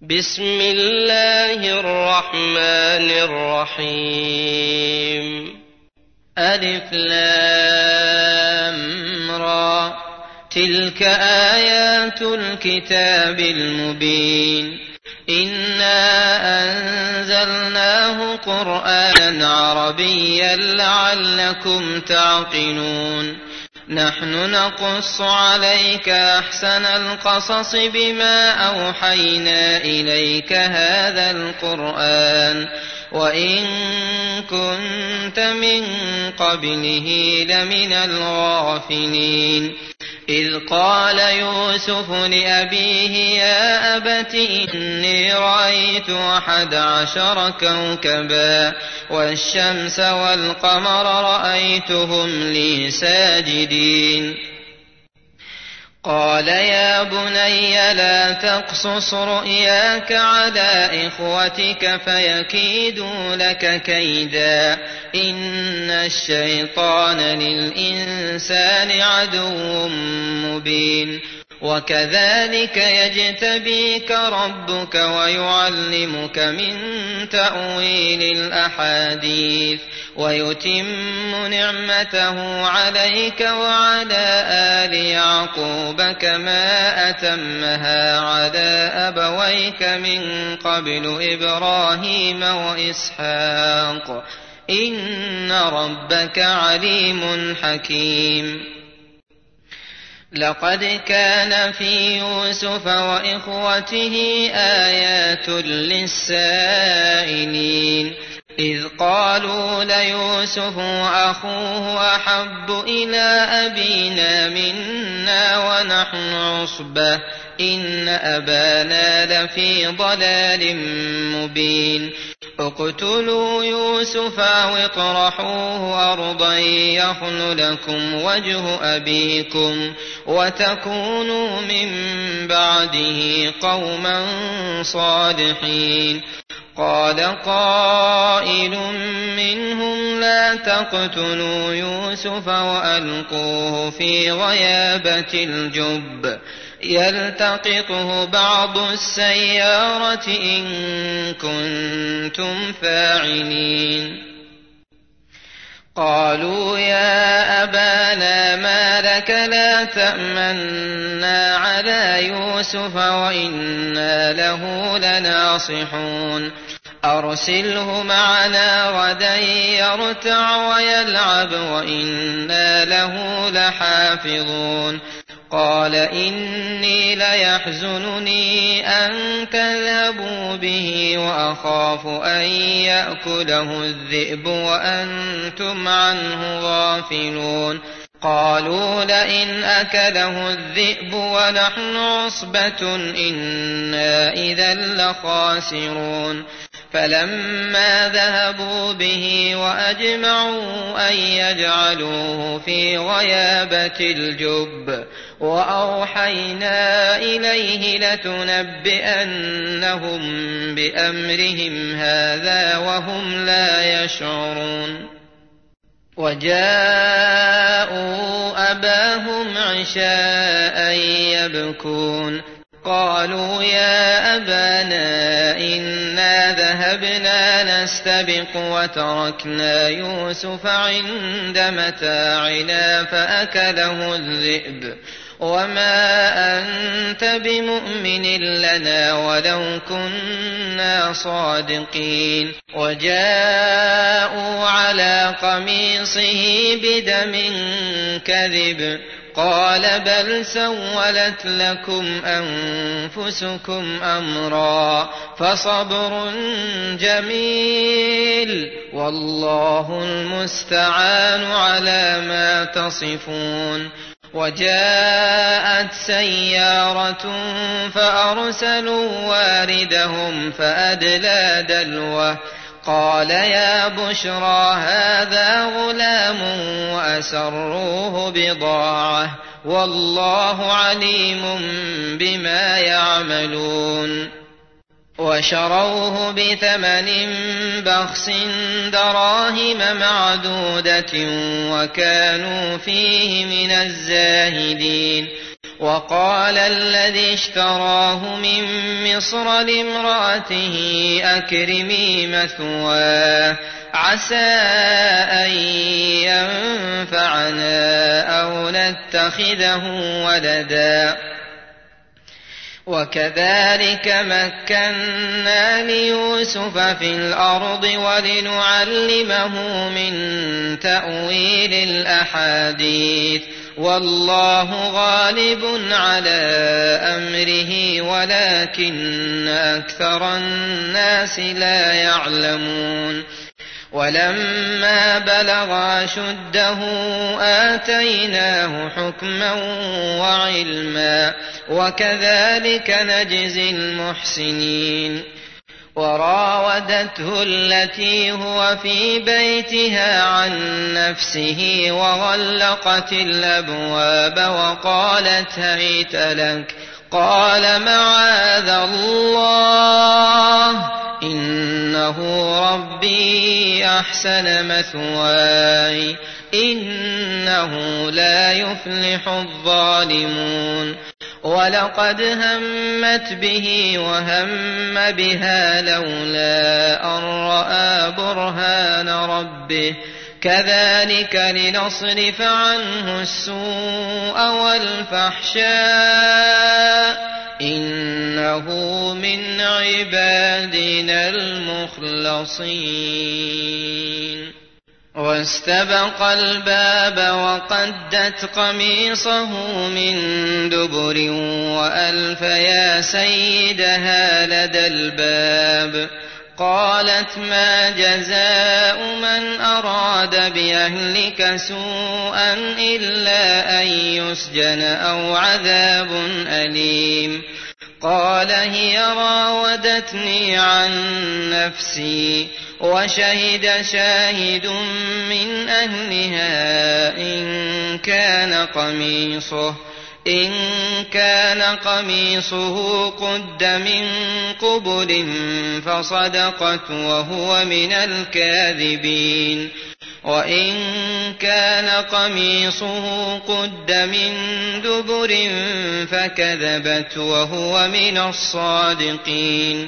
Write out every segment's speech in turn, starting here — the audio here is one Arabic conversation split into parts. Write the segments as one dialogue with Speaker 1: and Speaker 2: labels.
Speaker 1: بسم الله الرحمن الرحيم. ألف لام را، تلك آيات الكتاب المبين. إنا أنزلناه قرآنا عربيا لعلكم تعقلون. نحن نقص عليك أحسن القصص بما أوحينا إليك هذا القرآن وإن كنت من قبله لمن الغافلين. إذ قال يوسف لأبيه يا أبت إني رأيت 11 كوكبا والشمس والقمر رأيتهم لي ساجدين. قال يا بني لا تقصص رؤياك على إخوتك فيكيدوا لك كيدا إن الشيطان للإنسان عدو مبين. وكذلك يجتبيك ربك ويعلمك من تأويل الأحاديث ويتم نعمته عليك وعلى آل يعقوب كما أتمها على أبويك من قبل إبراهيم وإسحاق إن ربك عليم حكيم. لقد كان في يوسف وإخوته آيات للسائلين إذ قالوا ليوسف وأخوه أحب إلى أبينا منا ونحن عصبة إن أبانا لفي ضلال مبين. اقتلوا يوسف أو اطرحوه أرضا يخل لكم وجه أبيكم وتكونوا من بعده قوما صالحين. قال قائل منهم لا تقتلوا يوسف وألقوه في غيابة الجب يلتقطه بعض السيارة إن كنتم فاعلين. قالوا يا أبانا ما لك لا تأمنا على يوسف وإنا له لناصحون. أرسله معنا غدا يرتع ويلعب وإنا له لحافظون. قال إني ليحزنني أن تذهبوا به وأخاف أن يأكله الذئب وأنتم عنه غافلون. قالوا لئن أكله الذئب ونحن عصبة إنا إذا لخاسرون. فلما ذهبوا به وأجمعوا أن يجعلوه في غيابة الجب وأوحينا إليه لتنبئنهم بأمرهم هذا وهم لا يشعرون. وجاءوا أباهم عشاء يبكون. قالوا يا أبانا إنا ذهبنا نستبق وتركنا يوسف عند متاعنا فأكله الذئب وما أنت بمؤمن لنا ولو كنا صادقين. وجاءوا على قميصه بدم كذب قال بل سولت لكم أنفسكم أمرا فصبر جميل والله المستعان على ما تصفون. وجاءت سيارة فأرسلوا واردهم فأدلى دلوه قال يا بشرى هذا غلام وأسروه بضاعة والله عليم بما يعملون. وشروه بثمن بخس دراهم معدودة وكانوا فيه من الزاهدين. وقال الذي اشتراه من مصر لامرأته أكرمي مثواه عسى أن ينفعنا أو نتخذه ولدا. وكذلك مكنا ليوسف في الأرض ولنعلمه من تأويل الأحاديث والله غالب على أمره ولكن أكثر الناس لا يعلمون. ولما بلغ أشده آتيناه حكما وعلما وكذلك نجزي المحسنين. وراودته التي هو في بيتها عن نفسه وغلقت الأبواب وقالت هيت لك قال معاذ الله إنه ربي أحسن مثواي إنه لا يفلح الظالمون. ولقد همت به وهم بها لولا أن رأى برهان ربه كذلك لنصرف عنه السوء والفحشاء إنه من عبادنا المخلصين. واستبق الباب وقدت قميصه من دبر وألف يا سيدها لدى الباب. قالت ما جزاء من أراد بأهلك سوءا إلا أن يسجن أو عذاب أليم. قال هي راودتني عن نفسي وشهد شاهد من أهلها إن كان قميصه قد من قبل فصدقت وهو من الكاذبين وإن كان قميصه قد من دبر فكذبت وهو من الصادقين.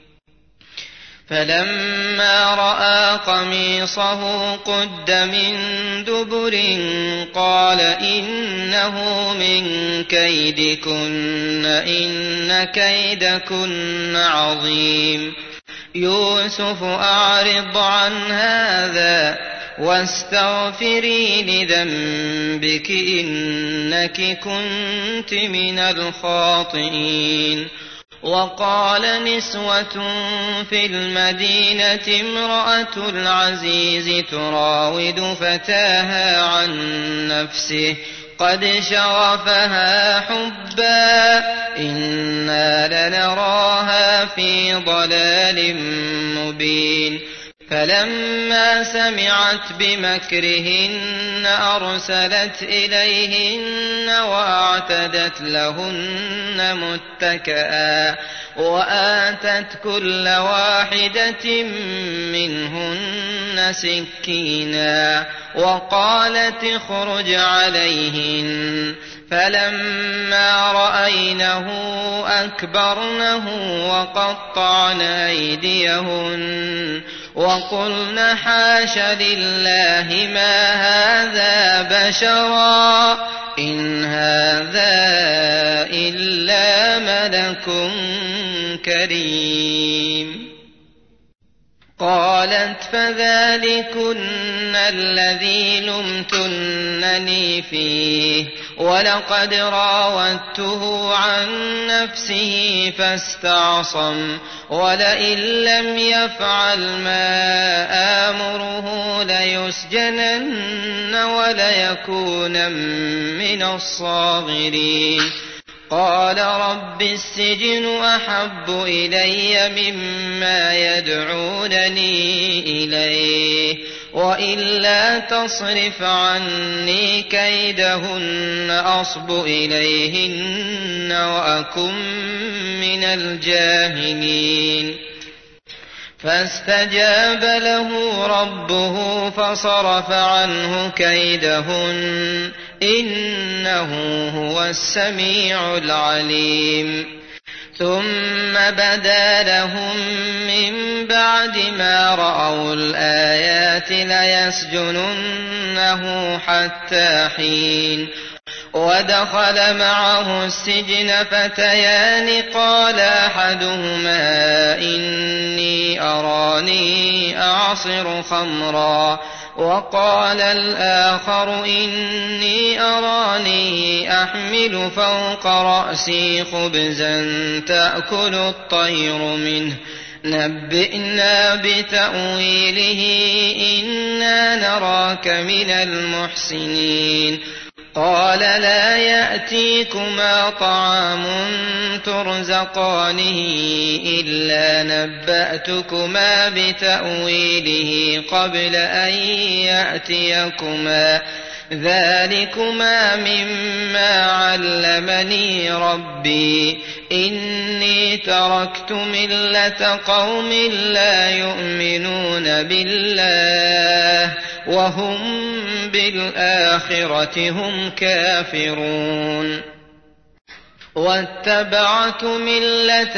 Speaker 1: فلما رأى قميصه قد من دبر قال إنه من كيدكن إن كيدكن عظيم. يوسف أعرض عن هذا واستغفري لذنبك إنك كنت من الخاطئين. وقال نسوة في المدينة امرأة العزيز تراود فتاها عن نفسه قد شغفها حبا إنا لنراها في ضلال مبين. فلما سمعت بمكرهن أرسلت إليهن وأعتدت لهن متكئا وآتت كل واحدة منهن سكينا وقالت اخرج عليهن. فلما رأينه أكبرنه وقطعن أيديهن وقلن حاش لله ما هذا بشرا إن هذا إلا ملك كريم. قالت فذلكن الذي لمتنني فيه ولقد راودته عن نفسه فاستعصم ولئن لم يفعل ما آمره ليسجنن وليكون من الصاغرين. قال رب السجن أحب إلي مما يدعونني إليه وإلا تصرف عني كيدهن أصب إليهن وأكن من الجاهلين. فاستجاب له ربه فصرف عنه كيدهن إنه هو السميع العليم. ثم بدا لهم من بعد ما رأوا الآيات ليسجننه حتى حين. ودخل معه السجن فتيان قال أحدهما إني أراني أعصر خمرا وقال الآخر إني أراني أحمل فوق رأسي خبزا تأكل الطير منه نبئنا بتأويله إنا نراك من المحسنين. قال لا يأتيكما طعام ترزقانه إلا نبأتكما بتأويله قبل أن يأتيكما ذلكما مما علمني ربي إني تركت ملة قوم لا يؤمنون بالله وهم بالآخرة هم كافرون. واتبعت ملة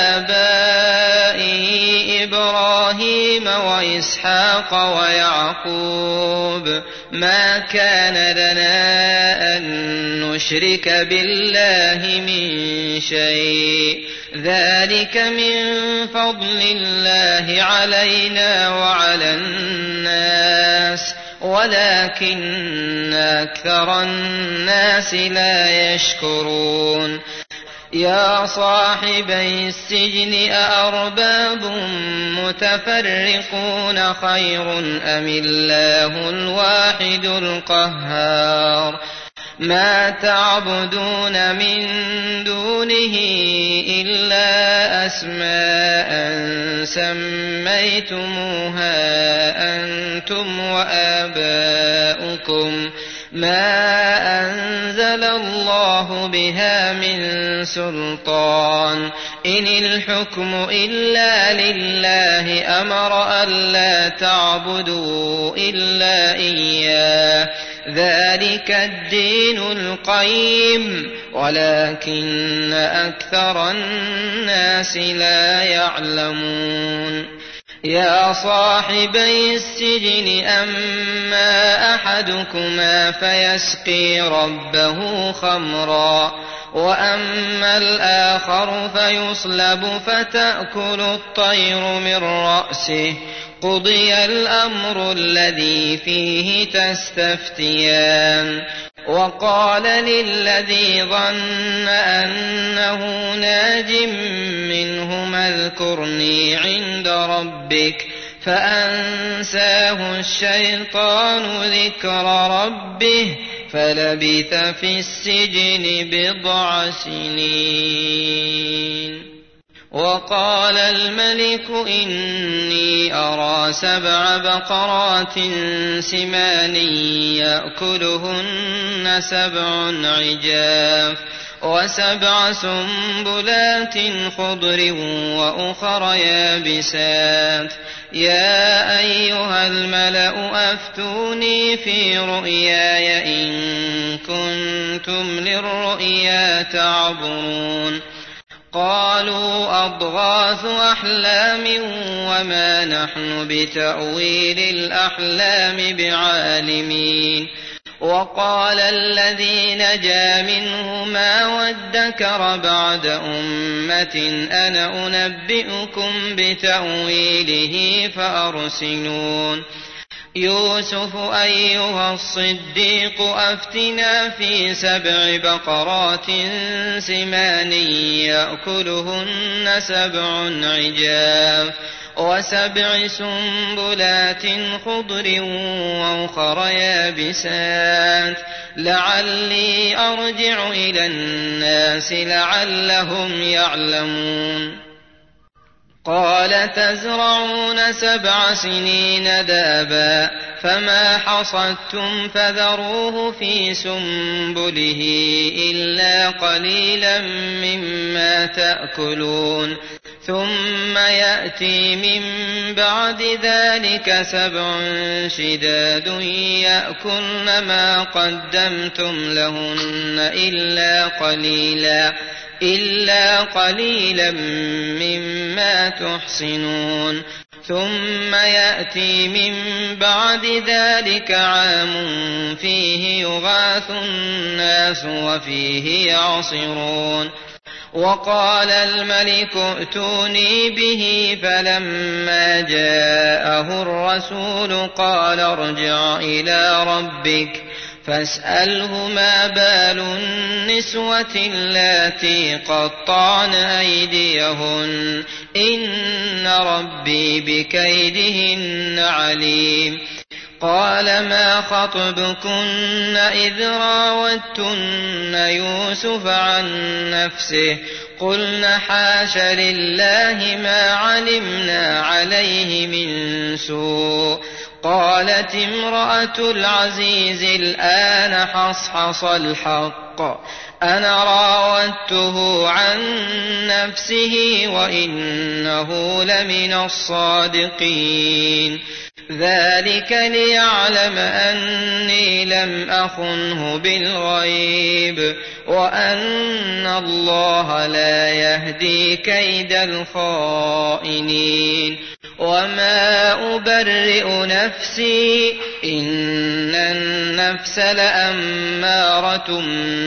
Speaker 1: آبائي إبراهيم وإسحاق ويعقوب ما كان لنا أن نشرك بالله من شيء ذلك من فضل الله علينا وعلى الناس ولكن أكثر الناس لا يشكرون. يا صاحبي السجن أأرباب متفرقون خير أم الله الواحد القهار. ما تعبدون من دونه إلا أسماء سميتموها أنتم وآباؤكم ما أنزل الله بها من سلطان إن الحكم إلا لله أمر ألا تعبدوا إلا إياه ذلك الدين القيم ولكن أكثر الناس لا يعلمون. يا صاحبي السجن أما أحدكما فيسقي ربه خمرا وأما الآخر فيصلب فتأكل الطير من رأسه قضي الأمر الذي فيه تستفتيان. وقال للذي ظن أنه ناج منهما اذكرني عند ربك فأنساه الشيطان ذكر ربه فلبث في السجن 9 سنين. وقال الملك إني أرى 7 بقرات سمان يأكلهن 7 عجاف و7 سنبلات خضر وأخر يابسات. يا أيها الملأ أفتوني في رؤياي إن كنتم للرؤيا تعبرون. قالوا أضغاث أحلام وما نحن بتأويل الأحلام بعالمين. وقال الذي نجا منهما وادكر بعد أمة أنا أنبئكم بتأويله فأرسلون. يوسف أيها الصديق أفتنا في 7 بقرات سمان يأكلهن 7 عجاف و7 سنبلات خضر وأخر يابسات لعلي أرجع إلى الناس لعلهم يعلمون. قال تزرعون 7 سنين دابا فما حصدتم فذروه في سنبله إلا قليلا مما تأكلون ثم يأتي من بعد ذلك 7 شداد يأكلن ما قدمتم لهن إلا قليلا مما تحصنون ثم يأتي من بعد ذلك عام فيه يغاث الناس وفيه يعصرون وقال الملك ائتوني به فلما جاءه الرسول قال ارجع إلى ربك فاسأله ما بال النسوة اللاتي قطعن أيديهن إن ربي بكيدهن عليم قال ما خطبكن إذ راوتن يوسف عن نفسه قلن حاش لله ما علمنا عليه من سوء قالت امرأة العزيز الآن حصحص الحق أنا راودته عن نفسه وإنه لمن الصادقين ذلك ليعلم أني لم أخنه بالغيب وأن الله لا يهدي كيد الخائنين وما أبرئ نفسي إن النفس لأمارة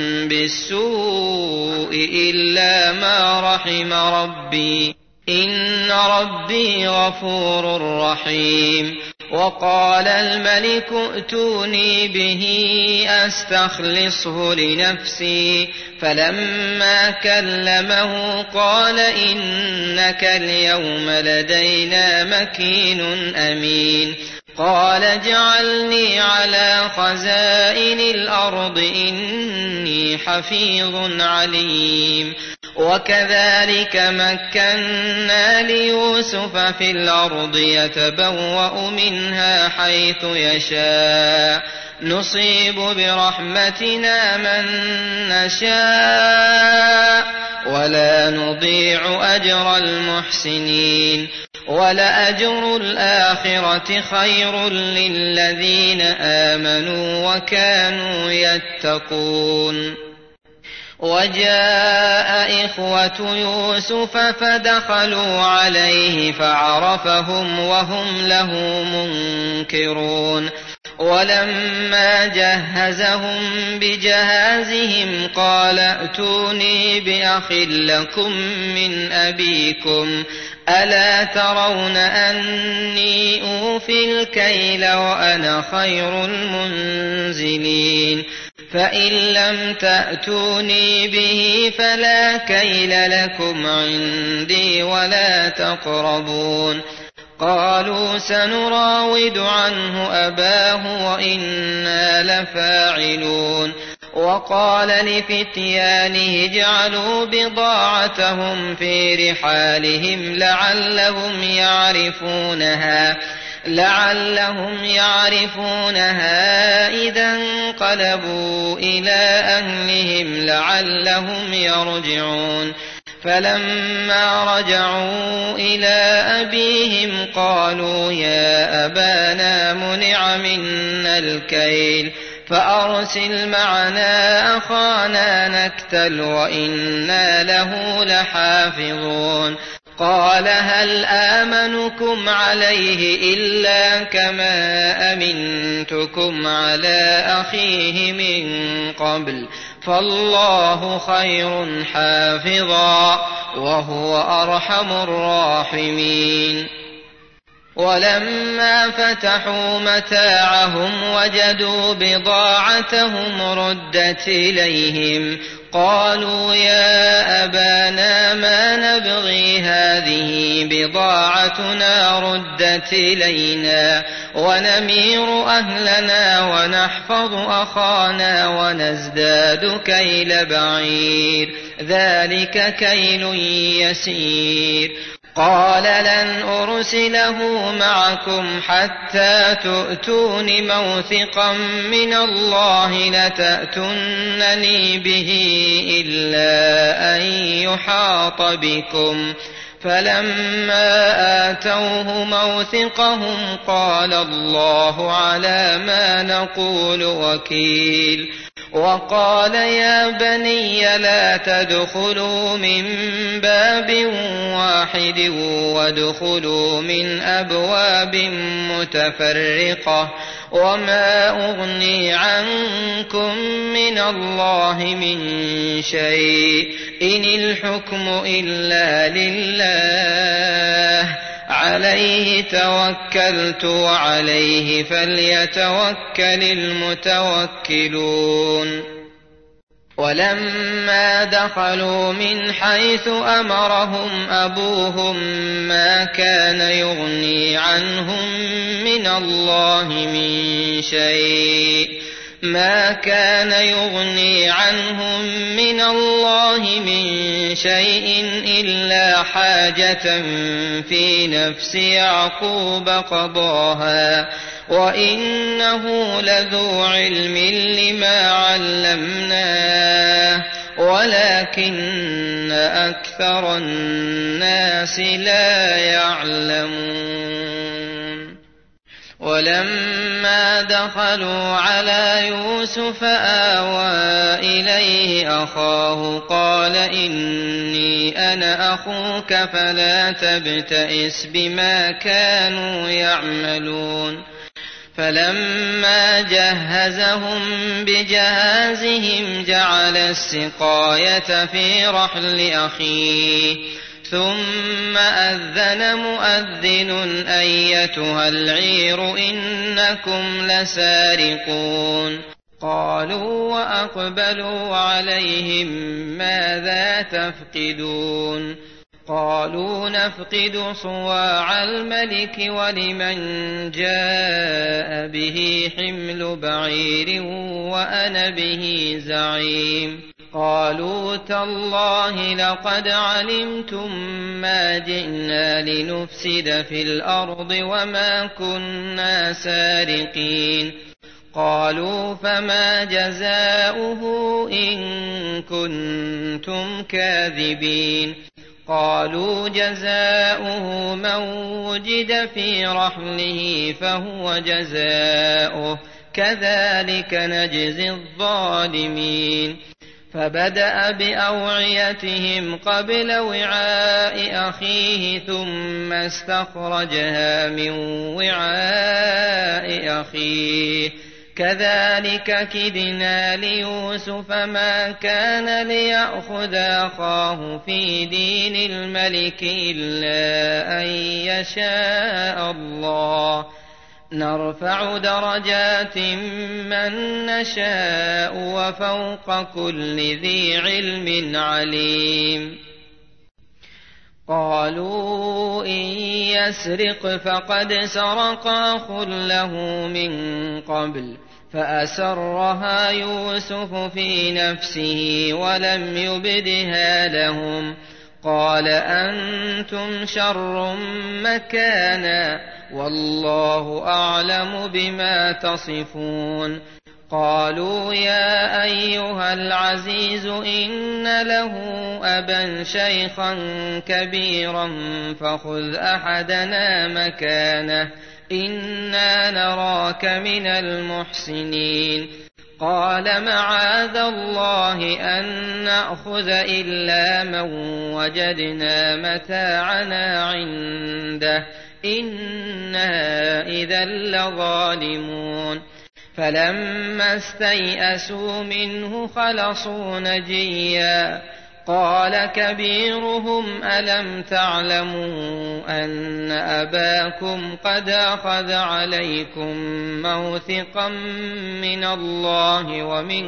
Speaker 1: بالسوء إلا ما رحم ربي إن ربي غفور رحيم وقال الملك ائتوني به أستخلصه لنفسي فلما كلمه قال إنك اليوم لدينا مكين أمين قال اجعلني على خزائن الأرض إني حفيظ عليم وكذلك مكنا ليوسف في الأرض يتبوأ منها حيث يشاء نصيب برحمتنا من نشاء ولا نضيع أجر المحسنين ولأجر الآخرة خير للذين آمنوا وكانوا يتقون وجاء إخوة يوسف فدخلوا عليه فعرفهم وهم له منكرون ولما جهزهم بجهازهم قال ائتوني بأخ لكم من أبيكم ألا ترون أني أوفي الكيل وأنا خير المنزلين فإن لم تأتوني به فلا كيل لكم عندي ولا تقربون قالوا سنراود عنه أباه وإنا لفاعلون وقال لفتيانه اجعلوا بضاعتهم في رحالهم لعلهم يعرفونها إذا انقلبوا إلى أهلهم لعلهم يرجعون فلما رجعوا إلى أبيهم قالوا يا أبانا منع منا الكيل فأرسل معنا أخانا نكتل وإنا له لحافظون قال هل آمنكم عليه إلا كما أمنتكم على أخيه من قبل فالله خير حافظا وهو أرحم الراحمين ولما فتحوا متاعهم وجدوا بضاعتهم ردت إليهم قالوا يا أبانا ما نبغي هذه بضاعتنا ردت إلينا ونمير أهلنا ونحفظ أخانا ونزداد كيل بعير ذلك كيل يسير قال لن أرسله معكم حتى تؤتون موثقا من الله لتأتونني به إلا أن يحاط بكم فلما آتوه موثقهم قال الله على ما نقول وكيل. وقال يا بني لا تدخلوا من باب واحد وادخلوا من أبواب متفرقة وما أغني عنكم من الله من شيء إن الحكم إلا لله عليه توكلت وعليه فليتوكل المتوكلون. ولما دخلوا من حيث أمرهم أبوهم ما كان يغني عنهم من الله من شيء إلا حاجة في نفس يعقوب قضاها وإنه لذو علم لما علمناه ولكن أكثر الناس لا يعلمون. ولما دخلوا على يوسف آوى إليه أخاه قال إني أنا أخوك فلا تبتئس بما كانوا يعملون. فلما جهزهم بجهازهم جعل السقاية في رحل أخيه ثم أذن مؤذن أيتها العير إنكم لسارقون. قالوا وأقبلوا عليهم ماذا تفقدون؟ قالوا نفقد صواع الملك ولمن جاء به حمل بعير وأنا به زعيم. قالوا تالله لقد علمتم ما جئنا لنفسد في الأرض وما كنا سارقين. قالوا فما جزاؤه إن كنتم كاذبين؟ قالوا جزاؤه من وجد في رحله فهو جزاؤه كذلك نجزي الظالمين. فبدأ بأوعيتهم قبل وعاء أخيه ثم استخرجها من وعاء أخيه كذلك كدنا ليوسف ما كان ليأخذ أخاه في دين الملك إلا أن يشاء الله نرفع درجات من نشاء وفوق كل ذي علم عليم. قالوا إن يسرق فقد سرق أخ له من قبل فأسرها يوسف في نفسه ولم يبدها لهم. قال أنتم شر مكانا والله أعلم بما تصفون. قالوا يا أيها العزيز إن له أبا شيخا كبيرا فخذ أحدنا مكانه إنا نراك من المحسنين. قال معاذ الله أن نأخذ إلا من وجدنا متاعنا عنده إنا إذا لظالمون. فلما استيئسوا منه خلصوا نجيا. قال كبيرهم ألم تعلموا أن أباكم قد أخذ عليكم موثقا من الله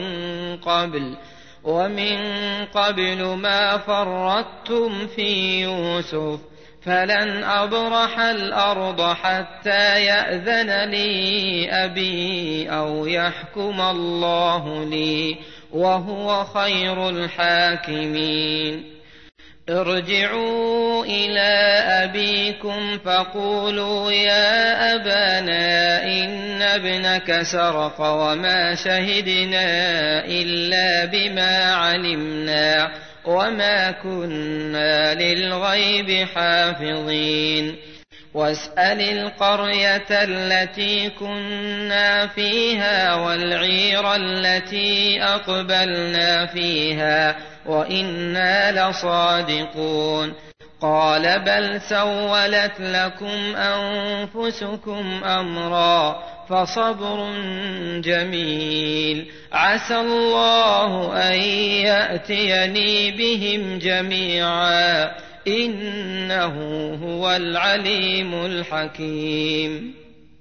Speaker 1: ومن قبل ما فرطتم في يوسف فلن أبرح الأرض حتى يأذن لي أبي أو يحكم الله لي وهو خير الحاكمين. ارجعوا إلى أبيكم فقولوا يا أبانا إن ابنك سرق وما شهدنا إلا بما علمنا وما كنا للغيب حافظين واسأل القرية التي كنا فيها والعير التي أقبلنا فيها وإنا لصادقون قال بل سولت لكم أنفسكم أمرا فصبر جميل عسى الله أن يأتيني بهم جميعا إنه هو العليم الحكيم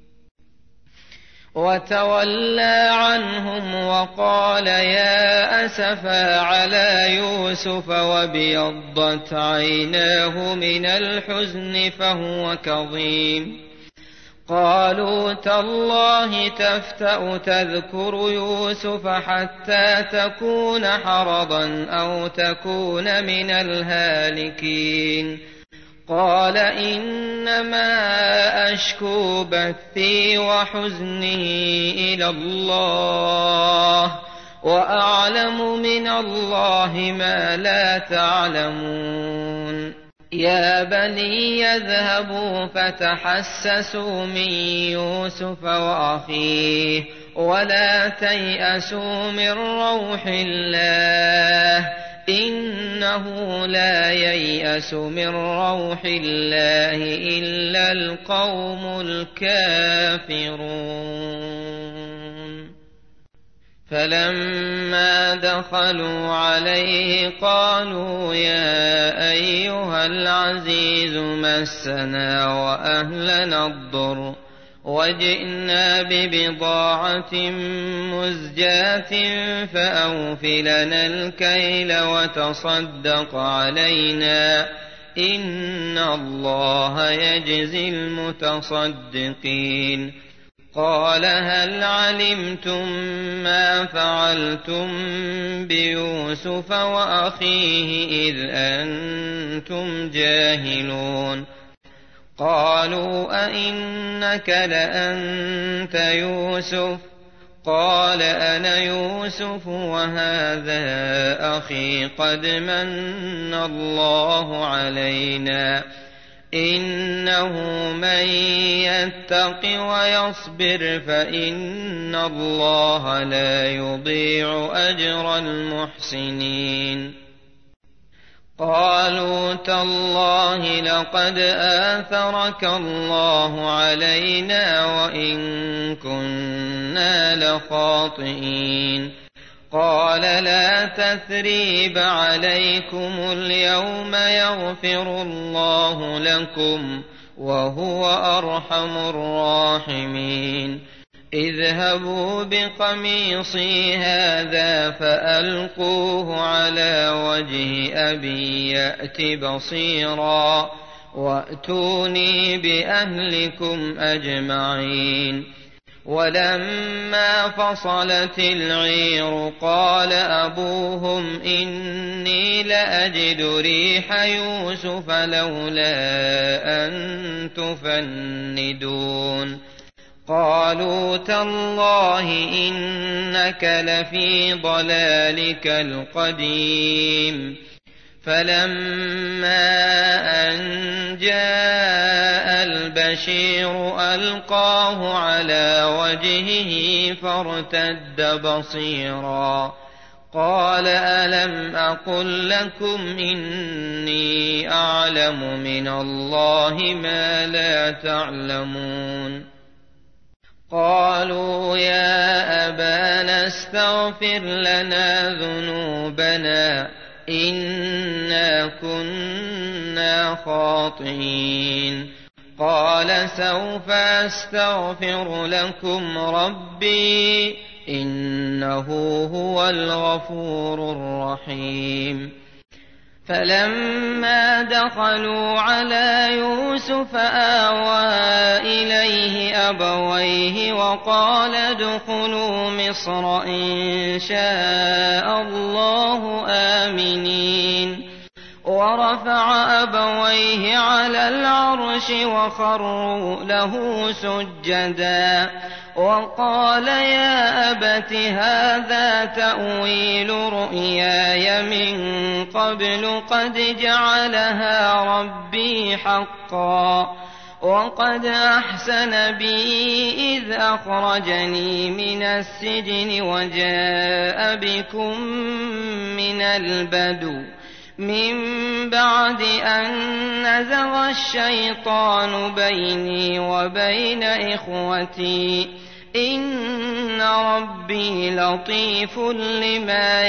Speaker 1: وتولى عنهم وقال يا أسفا على يوسف وابيضت عيناه من الحزن فهو كظيم قالوا تالله تفتأ تذكر يوسف حتى تكون حرضا أو تكون من الهالكين قال إنما أشكو بثي وحزني إلى الله وأعلم من الله ما لا تعلمون يا بني يذهبوا فتحسسوا من يوسف وأخيه ولا تيأسوا من روح الله إنه لا ييأس من روح الله إلا القوم الكافرون فلما دخلوا عليه قالوا يا أيها العزيز مسنا وأهلنا الضر وجئنا ببضاعة مزجاة فأوف لنا الكيل وتصدق علينا إن الله يجزي المتصدقين قال هل علمتم ما فعلتم بيوسف وأخيه إذ أنتم جاهلون قالوا أئنك لأنت يوسف قال أنا يوسف وهذا أخي قد من الله علينا إنه من يتق ويصبر فإن الله لا يضيع أجر المحسنين قالوا تالله لقد آثرك الله علينا وإن كنا لخاطئين قال لا تثريب عليكم اليوم يغفر الله لكم وهو أرحم الراحمين اذهبوا بقميصي هذا فألقوه على وجه أبي يأت بصيرا وأتوني بأهلكم أجمعين ولما فصلت العير قال أبوهم إني لأجد ريح يوسف لولا أن تفندون قالوا تالله إنك لفي ضلالك القديم فلما أن جاء البشير ألقاه على وجهه فارتد بصيرا قال ألم أقل لكم إني أعلم من الله ما لا تعلمون قالوا يا أبانا استغفر لنا ذنوبنا إنا كنا خاطئين قال سوف أستغفر لكم ربي إنه هو الغفور الرحيم فلما دخلوا على يوسف آوى إليه أبويه وقال ادخلوا مصر إن شاء الله آمنين ورفع أبويه على العرش وخروا له سجدا وقال يا أبت هذا تأويل رؤياي من قبل قد جعلها ربي حقا وقد أحسن بي إذ أخرجني من السجن وجاء بكم من البدو من بعد أن نزغ الشيطان بيني وبين إخوتي إن ربي لطيف لما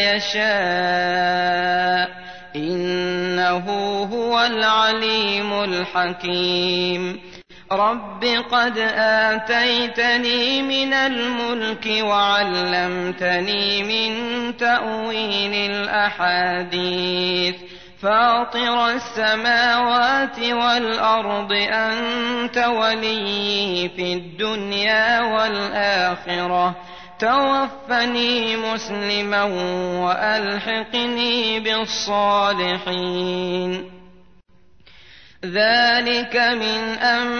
Speaker 1: يشاء إنه هو العليم الحكيم رب قد آتيتني من الملك وعلمتني من تأويل الأحاديث فاطر السماوات والأرض أنت ولي في الدنيا والآخرة توفني مسلما وألحقني بالصالحين ذلك من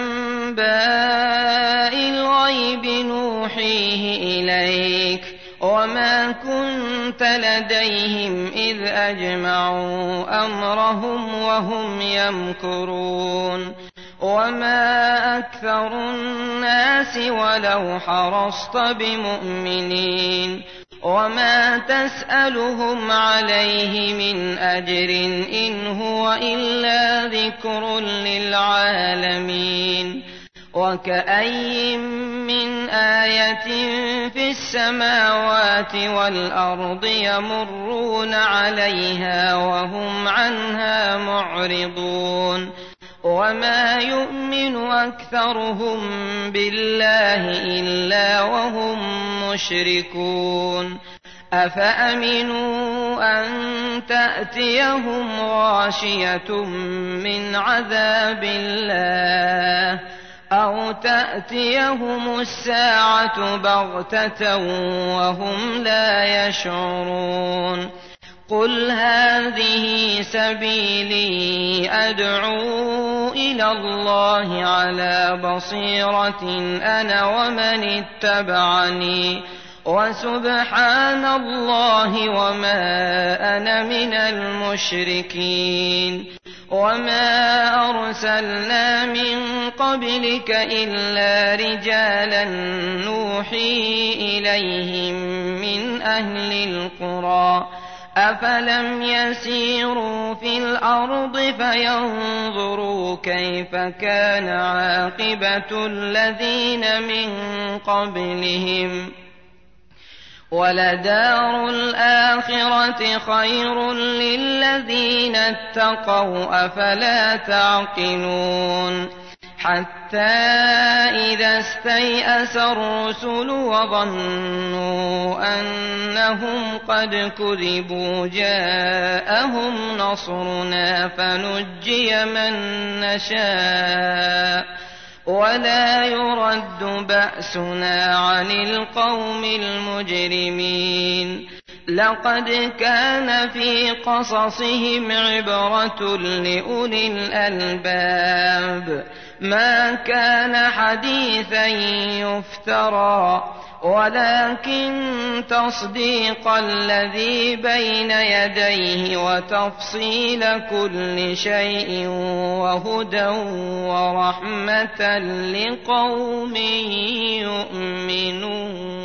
Speaker 1: أنباء الغيب نوحيه إليك وما كنت لديهم إذ أجمعوا أمرهم وهم يمكرون وما أكثر الناس ولو حرصت بمؤمنين وما تسألهم عليه من أجر إن هو إلا ذكر للعالمين وكأي من آية في السماوات والأرض يمرون عليها وهم عنها معرضون وما يؤمن أكثرهم بالله إلا وهم مشركون أفأمنوا أن تأتيهم غاشية من عذاب الله أو تأتيهم الساعة بغتة وهم لا يشعرون قل هذه سبيلي أدعو إلى الله على بصيرة أنا ومن اتبعني وسبحان الله وما أنا من المشركين وما أرسلنا من قبلك إلا رجالا نوحي إليهم من أهل القرى أفلم يسيروا في الأرض فينظروا كيف كان عاقبة الذين من قبلهم ولدار الآخرة خير للذين اتقوا أفلا تعقلون حتى إذا استيأس الرسل وظنوا أنهم قد كذبوا جاءهم نصرنا فنجي من نشاء ولا يرد بأسنا عن القوم المجرمين لقد كان في قصصهم عبرة لأولي الألباب ما كان حديثا يفترى ولكن تصديق الذي بين يديه وتفصيل كل شيء وهدى ورحمة لقوم يؤمنون